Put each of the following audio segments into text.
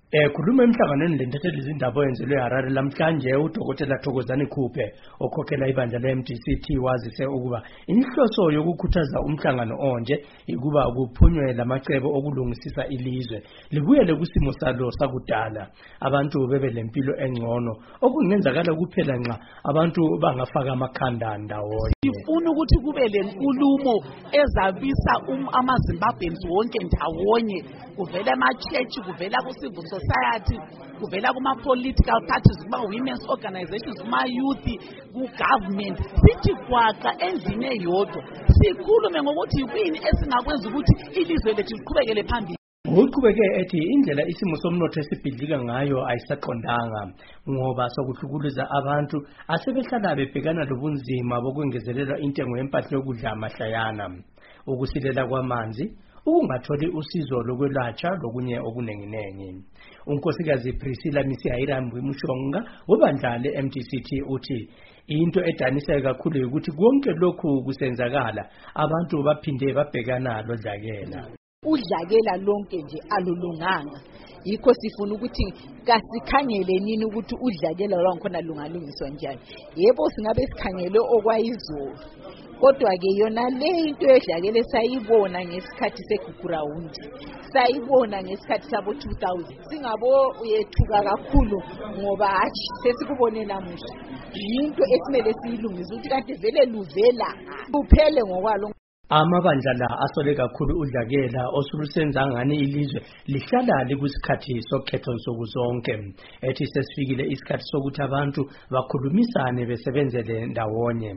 Khuluma emhlanganweni lentethe izindaba oyenzelwe eHarare lamhlanje uDokotela Thokozani Khuphe okhokhela ibandla le-MDC wazise ukuba inhloso yokukhuthaza umhlangano onje ikuba kuphunywe lamacebo okulungisisa ilizwe libuyele kusimo salo sakudala abantu bebe lempilo engcono okungenzakala kuphela nxa abantu bangafaka amakhanda ndawonye. Sifuna ukuthi kube lenkulumo ezabisa amaZimbabweans wonke ndawonye kuvela ama-church kuvela ku-civil society kuvela kuma-political parties kuma-women's organizations kuma-youth ku-government sithi kwaqa endlini eyodwa sikhulume ngokuthi yikuyini esingakwenza ukuthi ilizwe lethu liqhubekele phambili. Uqhubeke ethi indlela isimo somnotho esibhidlika ngayo ayisaqondanga ngoba sokuhlukuluza abantu asebehlala bebhekana lobunzima bokwengezelelwa intengo yempahla yokudla amahlayana ukusilela kwamanzi ukungatholi usizo lokwelatshwa lokunye okunenginengi. Unkosikazi Priscilla Misihayirambu Mushonga webandla le-MDC uthi into edanisa kakhulu ukuthi konke lokhu kusenzakala abantu baphinde babhekana lodlakela. Udlakela lonke nje alulunganga yikho sifuna ukuthi kasikhangele nini ukuthi udlakela lwankhona lungalungiswa njani. Yebo singabe sikhangele okwayizolo kodwa ke yona le into edlakele sayibona ngesikhathi segugurawundi sayibona ngesikhathi sabo 2000 singabo uyethuka kakhulu ngoba hathi sesikubone namuhla into esimele siyilungise ukuthi kanti vele luvela kuphele ngokwalo. Amabandla la asole kakhulu udlakela osulusenza ngani ilizwe lihlala likusikhathi sokhetho nsuku zonke ethi sesifikile isikhathi sokuthi abantu bakhulumisane besebenzele ndawonye.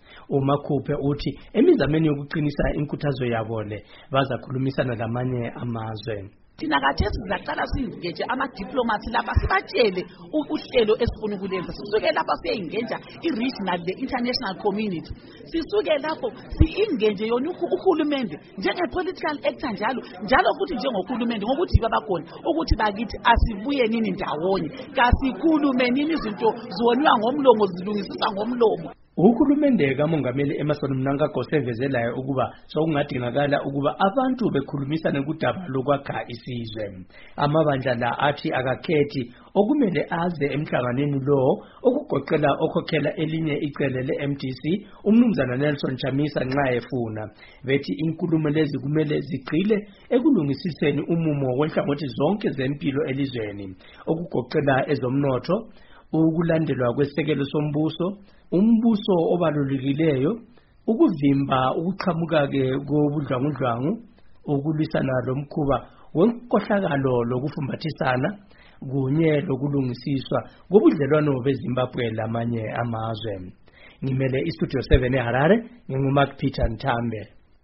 Khuphe uthi emizameni yokuqinisa inkuthazo yabo le bazakhulumisana lamanye amazwe. Thina khathesi sizaqala sizingeje ama-diplomats lapha sibatshele uhlelo esifuna ukulenza sisuke lapha siyayingenja i-regional le-international community sisuke lapho si-ingenje yona uhulumende njenge-political actor njalo futhi njengohulumende ngokuthi babakhona ukuthi bakithi asibuye nini ndawonye kasikhulume nini izinto ziwoniwa ngomlomo zilungisiswa ngomlomo. Uhulumende kaMongameli Emmerson Mnangagwa sevezelayo ukuba sokungadingakala ukuba abantu bekhulumisana kudaba lokwakha isizwe. Amabandla la athi akakhethi okumele aze emhlanganweni lo okugoqela okhokhela elinye icele le-MDC umnumzana Nelson Chamisa nxa efuna bethi inkulumo lezi kumele zigqile ekulungisiseni umumo wenhlangothi zonke zempilo elizweni okugoqela ezomnotho ukulandelwa kwesekelo sombuso umbuso obalulekileyo ukuvimba ukuqhamuka-ke kobudlwangudlwangu ukulwisana lomkhuba wenkohlakalo lokufumbathisana kunye lokulungisiswa kobudlelwano beZimbabwe lamanye amazwe. Ngimele iStudio 7 eHarare nginguMark Peter Nthambe.